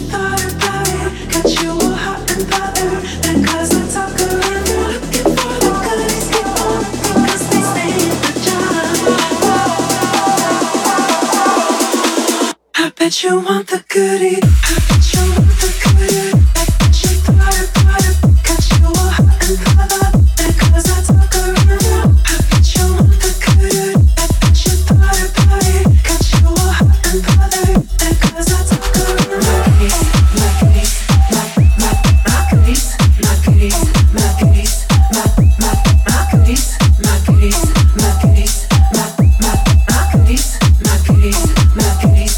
Bet you want the goodie. I bet you want the goodie. I bet you thought about it. Got you all hot and bothered. Because I talk around you. I bet you want the goodie. I bet you thought about it. Got you all hot and bothered. Because I talk around you. My goodies, my goodies, my goodies, my goodies, my goodies, my goodies, my goodies, my goodies, my goodies, my goodies.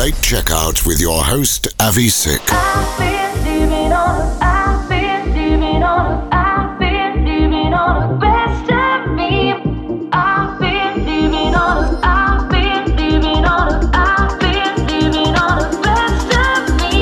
Late Checkout with your host, Avi Sick. I've been living on a best of me. I've been living on a best of me. I've been living on a best of me.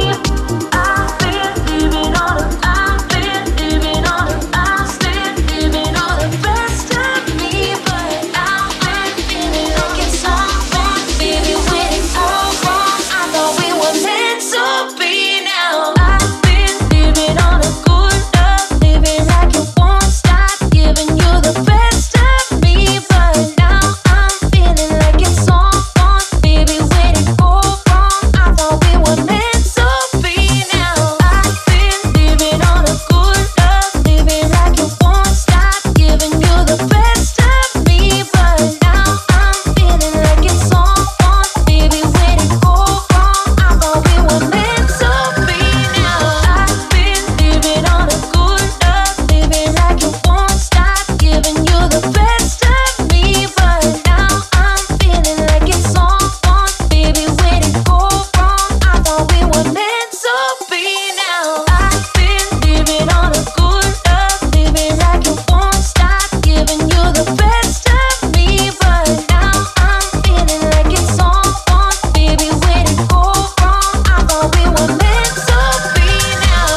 But I've been feeling like it's all wrong, baby. When it all wrong, I thought we were meant to be now. I've been living on a good love, living like it won't stop, giving you the best of me. But now I'm feeling like it's all wrong, baby. When it go wrong, I thought we were meant to be now. I've been living on a good love, living like it won't stop, giving you the best of me. But now I'm feeling like it's all wrong, baby. When it go wrong, I thought we were meant to be now. I've been living on a good love, living like it won't stop, giving you the best of me. But now I'm feeling like it's all wrong, baby. When it go wrong, I thought we were meant to be now. I've been living on a good love, living like it won't stop, giving you the best of me. But now I'm feeling like it's all wrong, baby. When it go wrong, I thought we were meant to be now.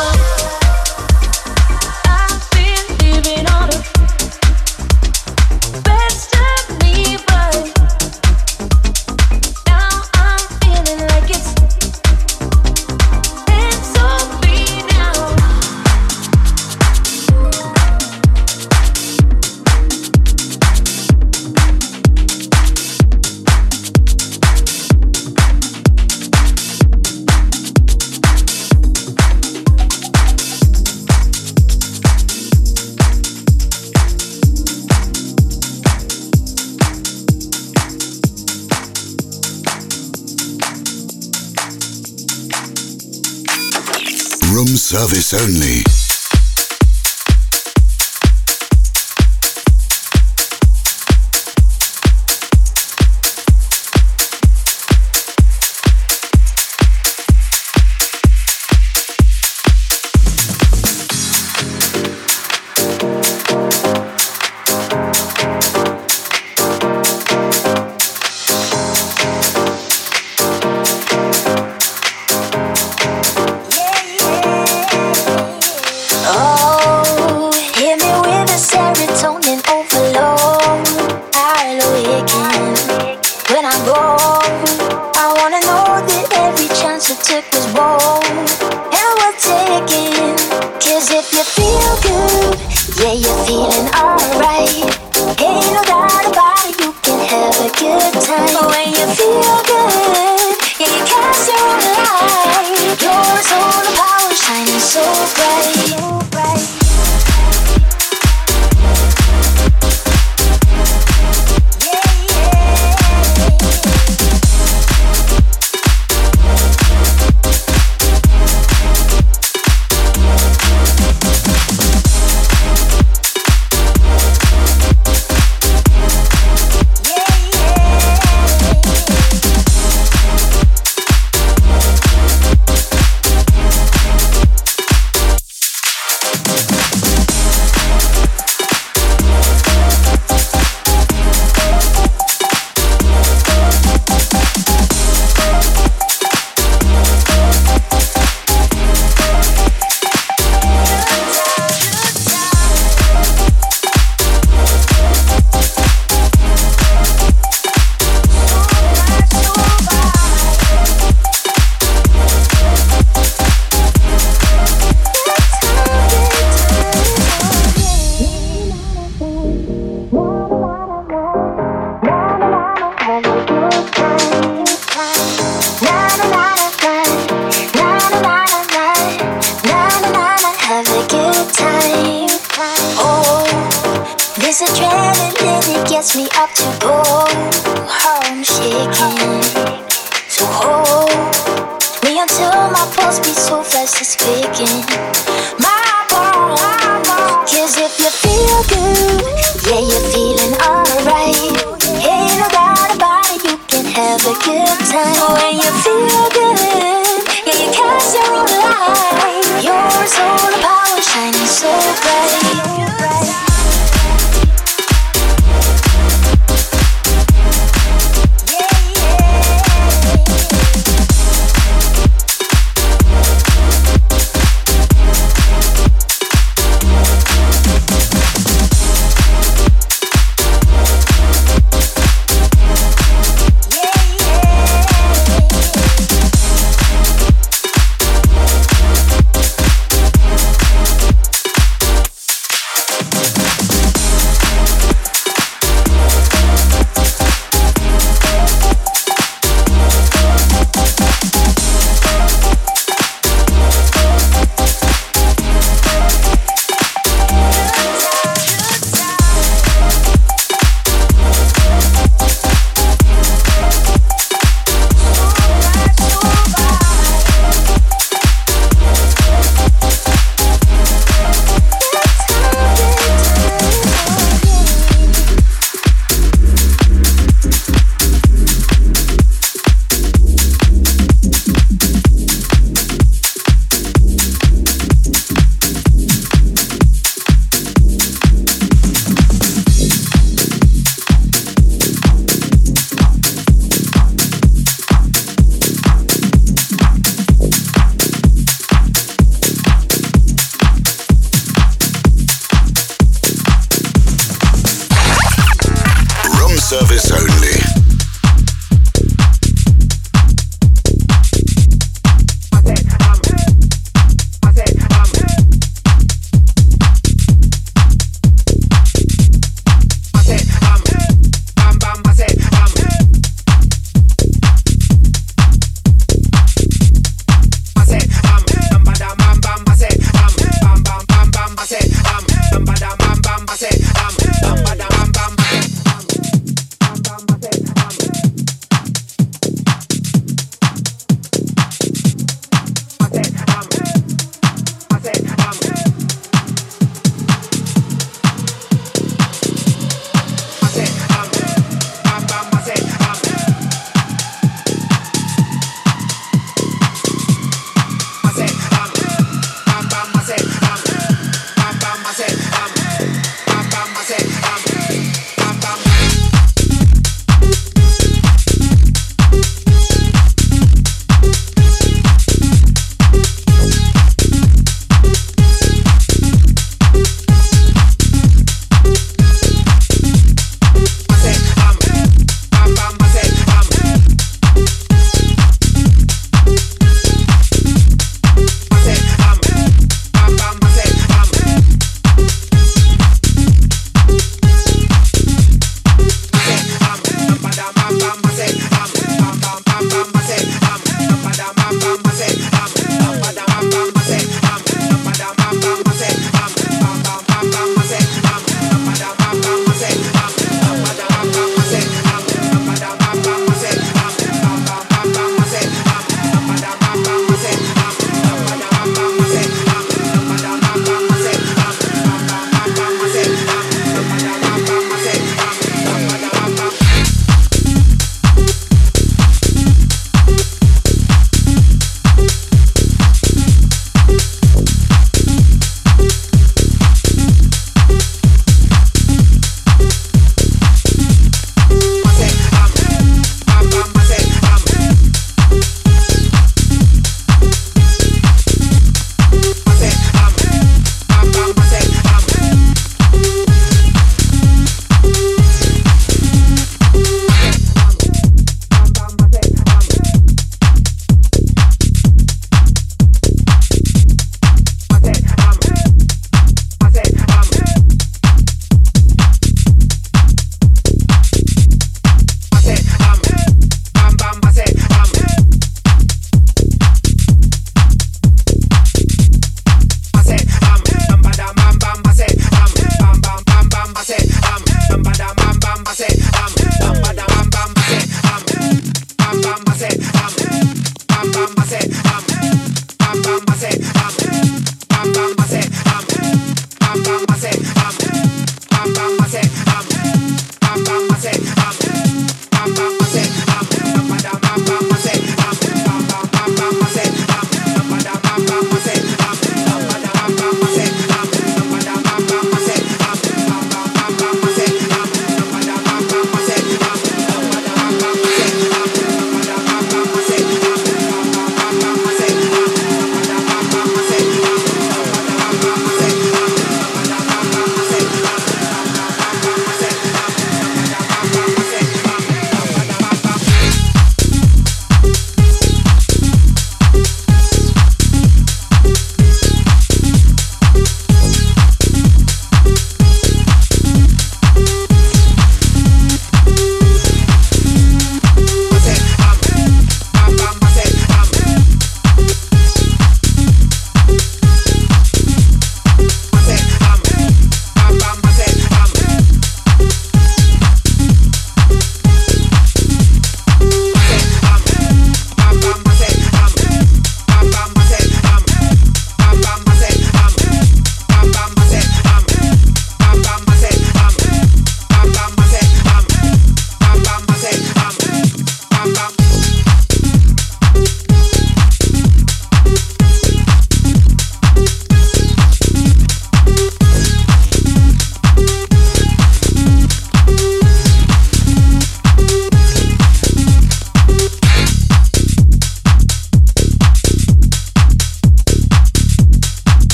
I've been living on a best of me, but now I'm feeling like it's meant to be now. Room service only. Oh, hit me with a serotonin overload. I'll awaken when I'm gone. I wanna know that every chance I took was bold and worth taking. 'Cause if you feel good, yeah, you're feeling alright. Ain't no doubt about it, you can have a good time. When you feel good, yeah, you cast your own light. Your solar power shining so bright. This adrenaline, it gets me up to go. I'm shaking, so hold me until my pulse beats so fast it's quicking my bones. 'Cause if you feel good, yeah, you're feeling alright. Ain't no doubt about it, you can have a good time. When you feel so bright. Service only. Bam,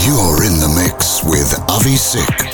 You're in the mix with Avi Sick.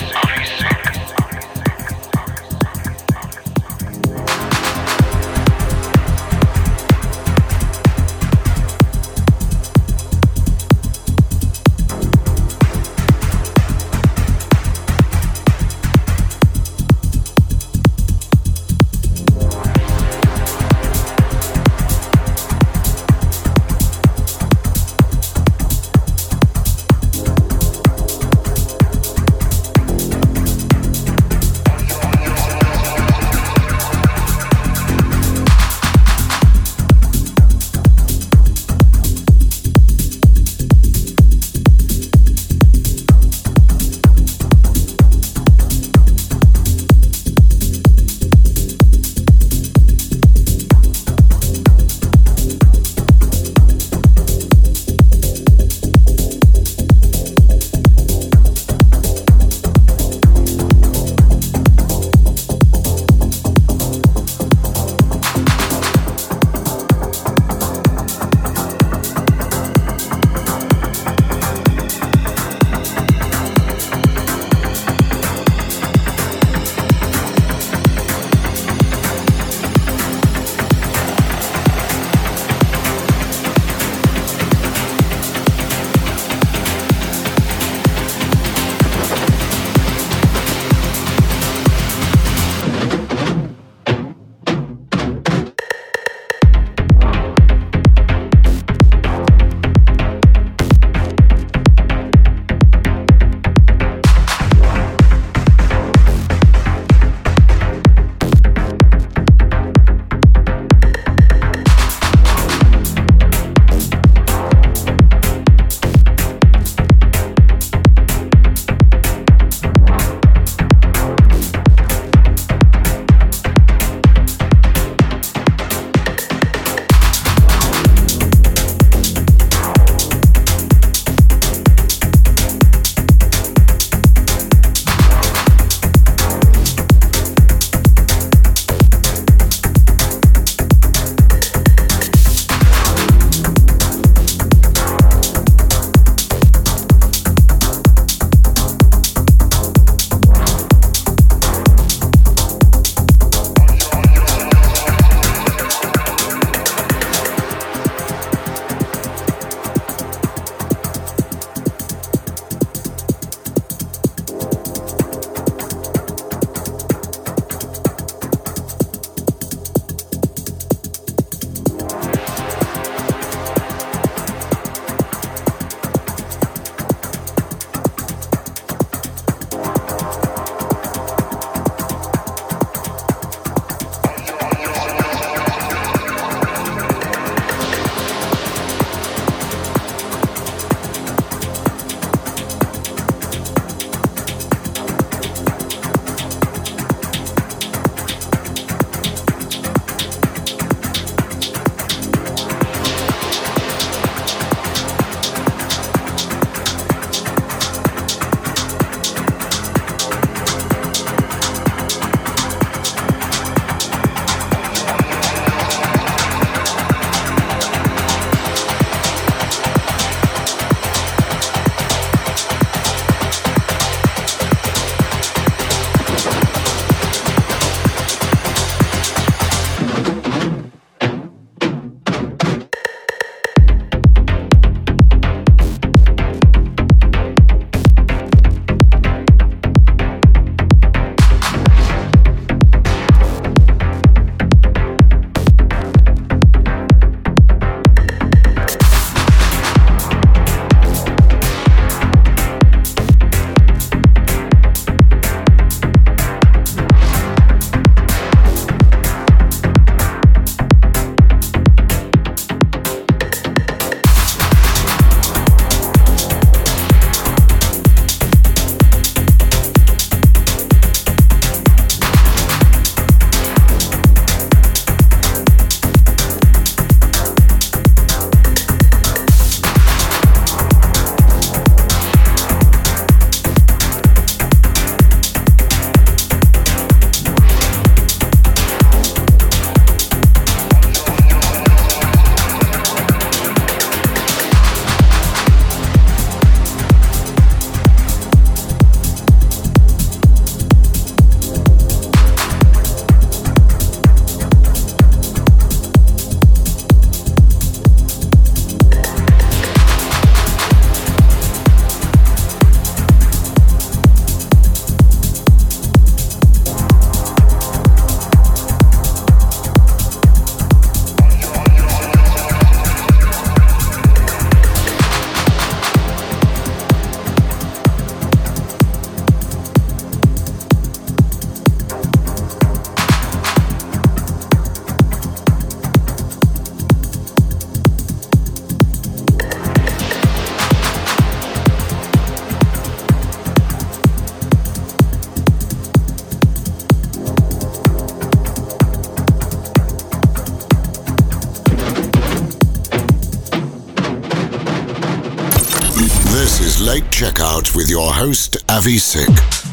This is Late Checkout with your host, Avi Sick.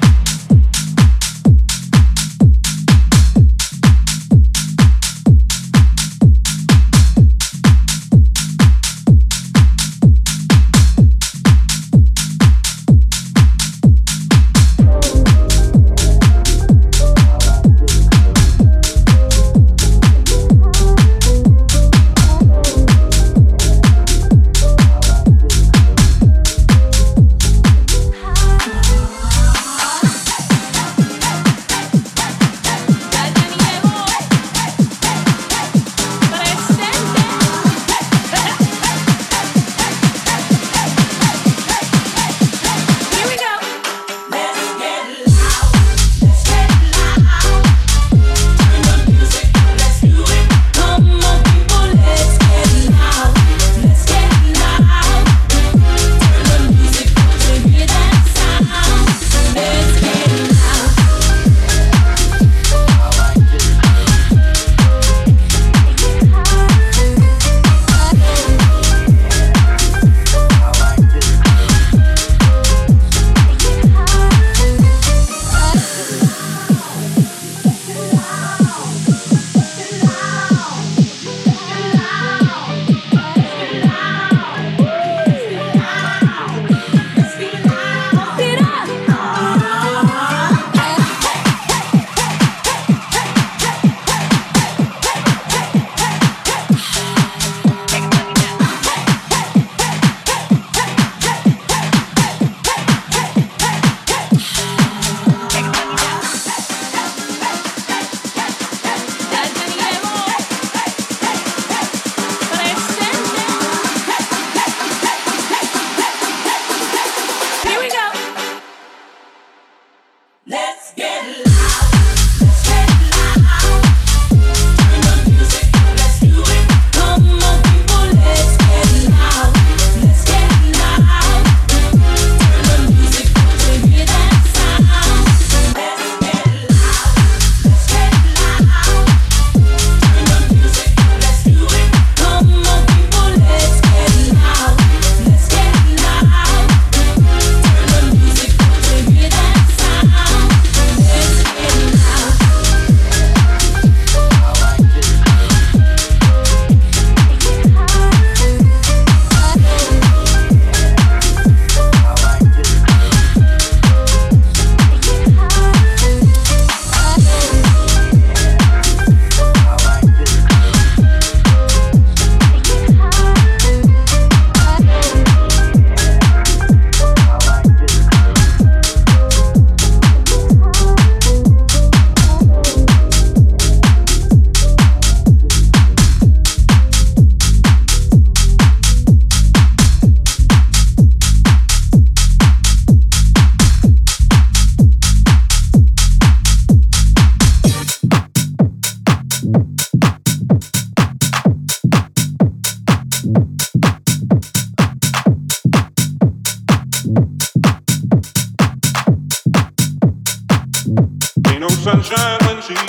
sunshine when she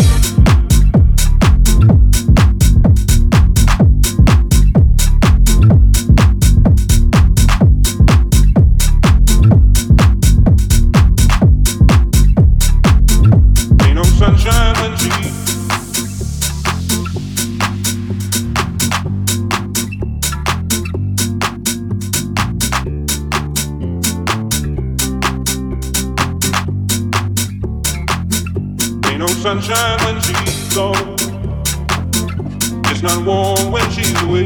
ain't no sunshine when she no sunshine when she's gone. It's not warm when she's away.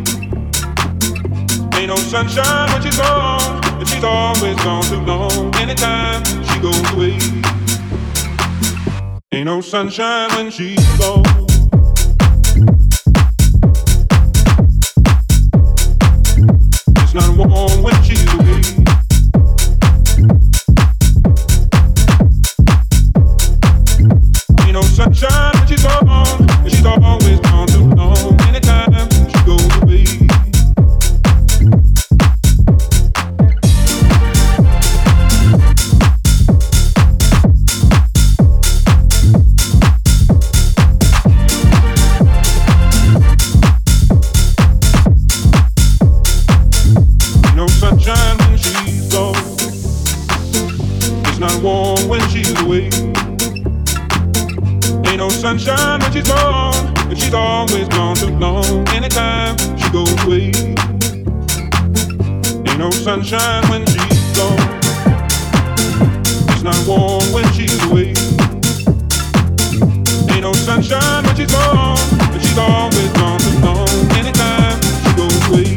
Ain't no sunshine when she's gone, and she's always gone too long. Anytime she goes away, ain't no sunshine when she's gone. It's not warm when she's away. Sunshine when she's gone, and she's always gone too long. Anytime she goes away, sunshine when she's gone, but she's always gone too long. Anytime she goes away, ain't no sunshine when she's gone. It's not warm when she's away. Ain't no sunshine when she's gone, but she's always gone too long. Anytime she goes away,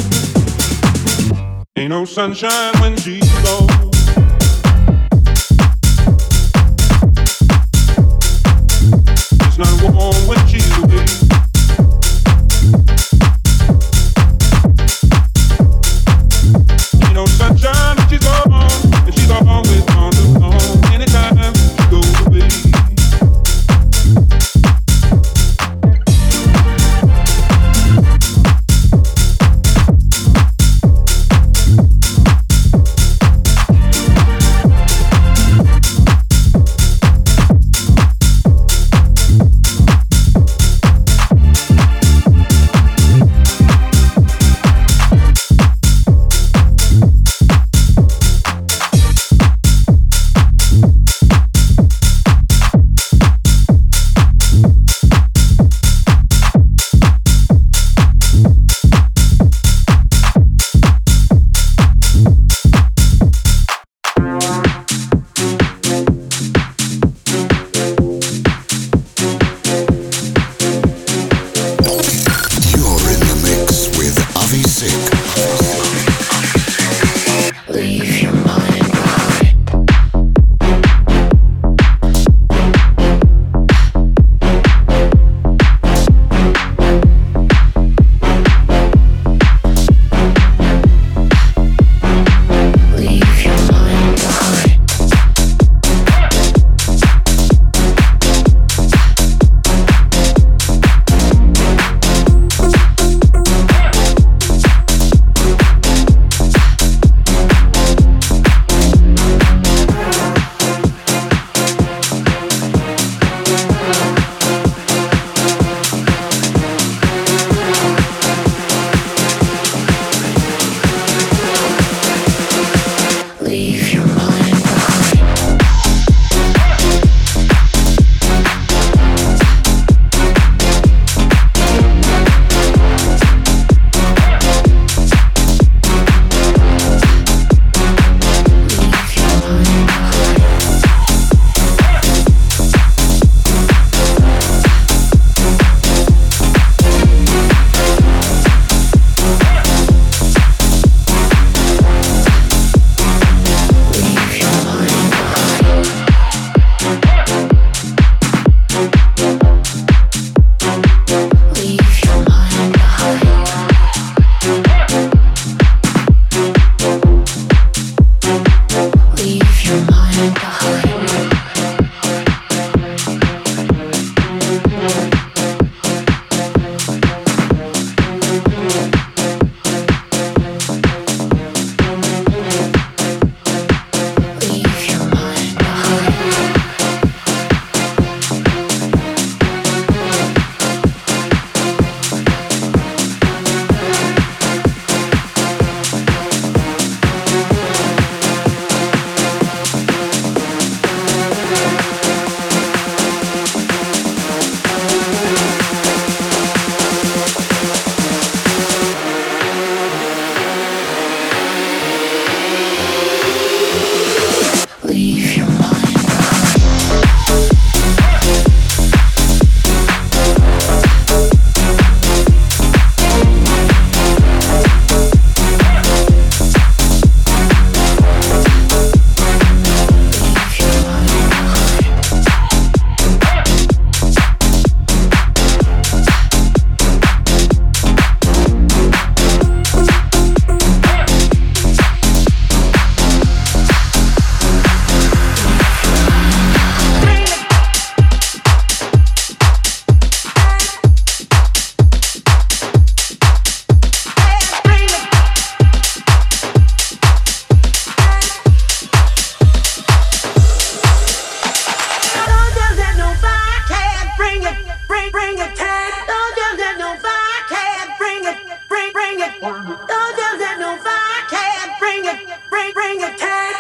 ain't no sunshine when she's gone. It's not warm when she's away. Ain't no sunshine when she's gone, and she's always gone too long. Anytime she goes away.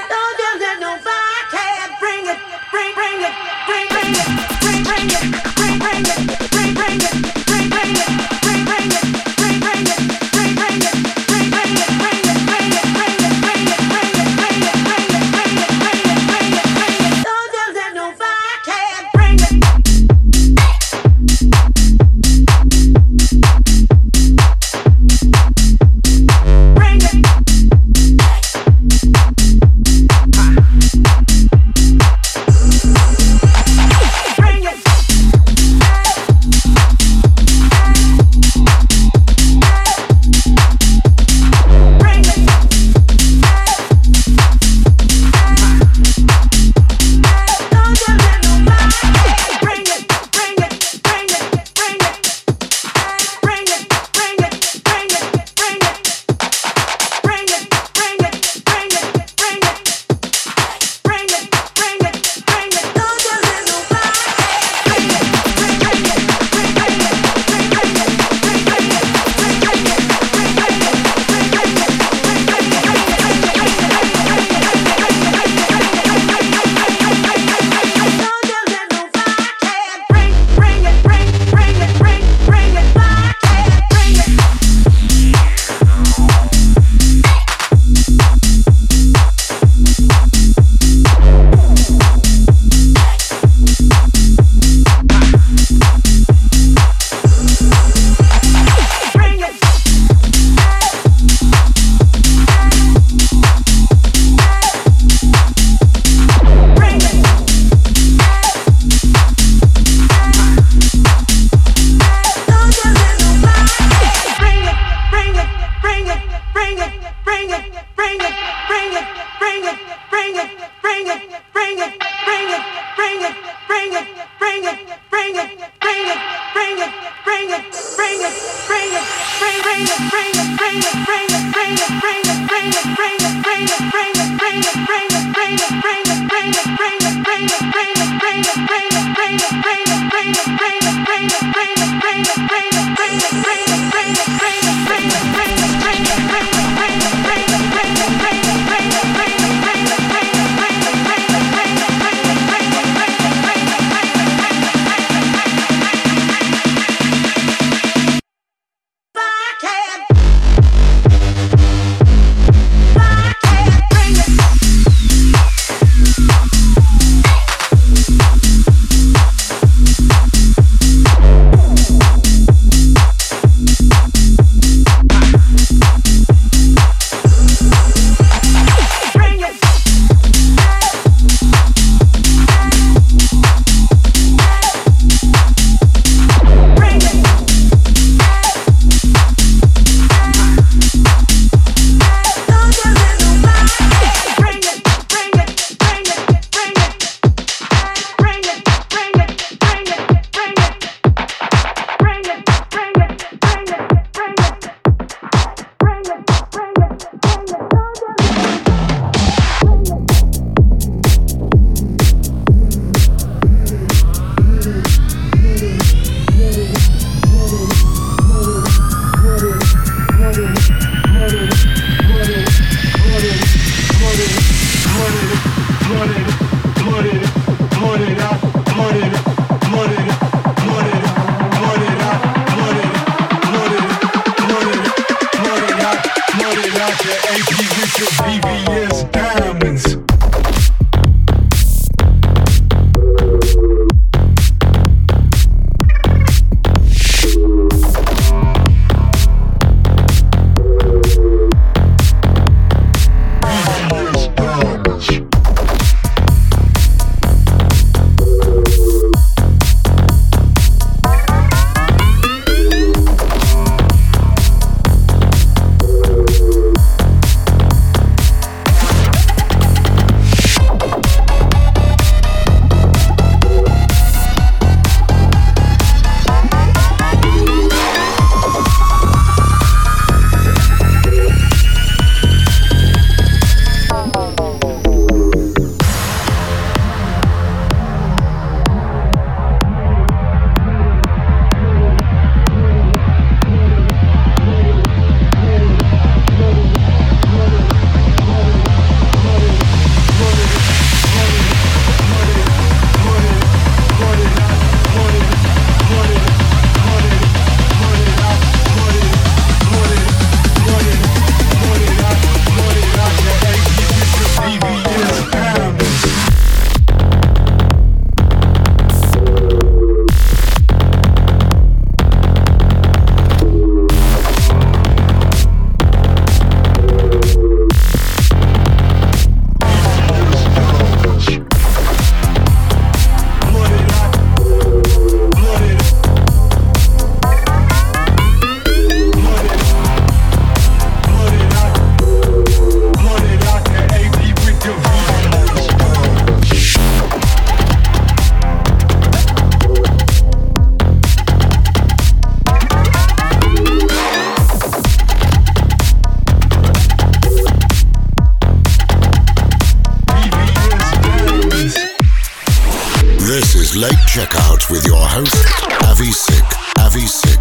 Bring it. Late Checkout with your host, Avi Sick. Avi Sick.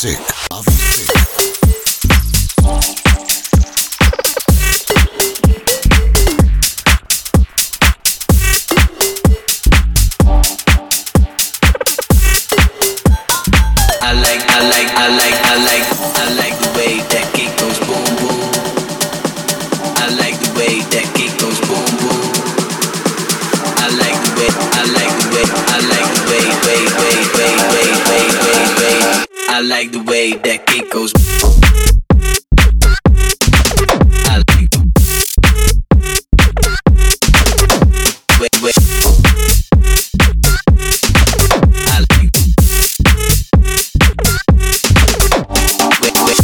Sick. Avi Sick. I like the way that kick goes boom boom. I like the way that kick goes boom boom. I like the way, I like the way, I like the way, way. I like the way that kick goes. I like the way, way. I like the way, way.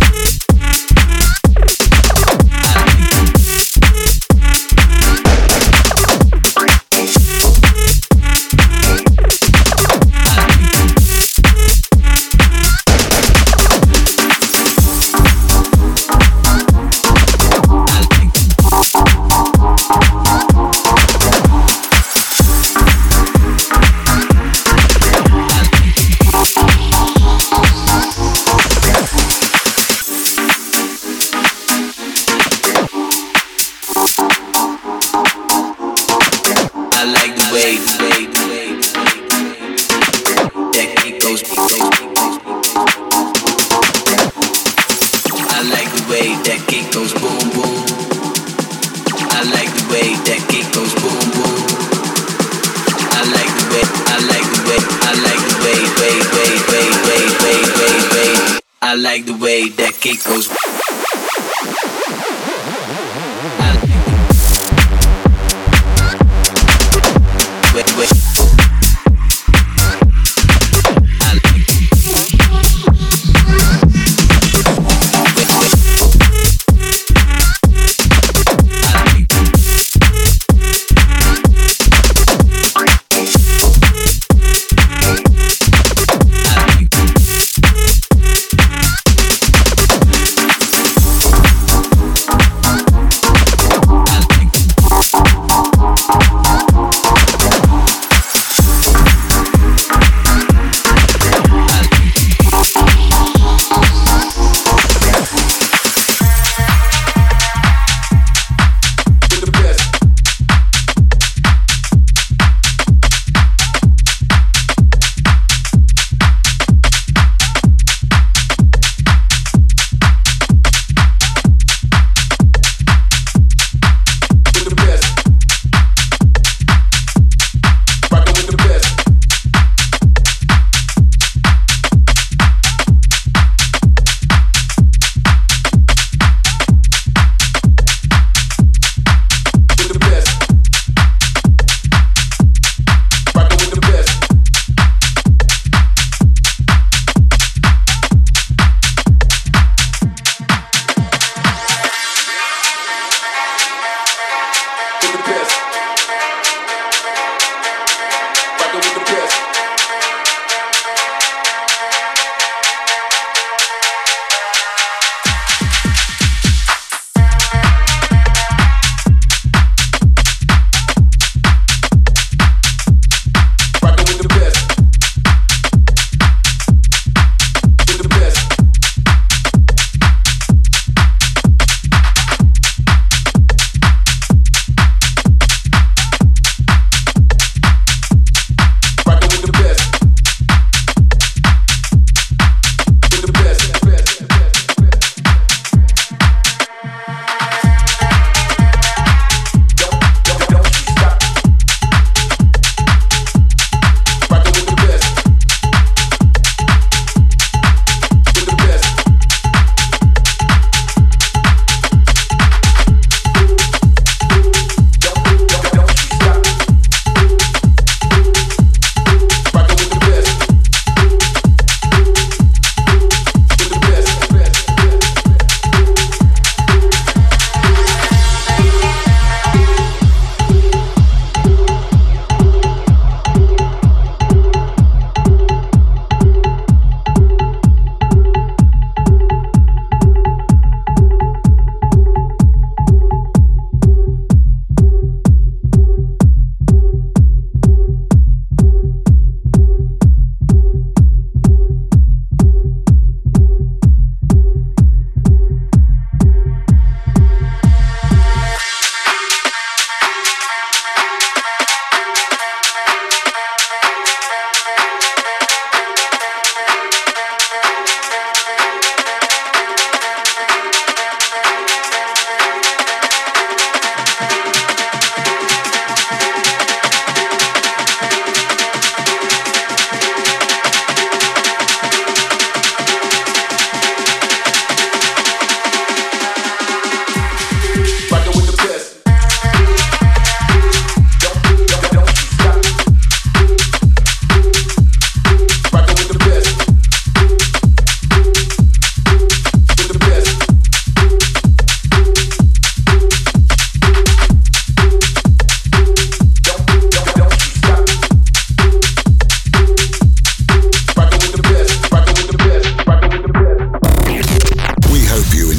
I like the way that kick goes. Wait, wait.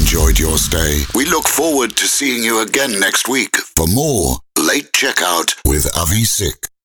enjoyed your stay. We look forward to seeing you again next week for more Late Checkout with Avi Sick.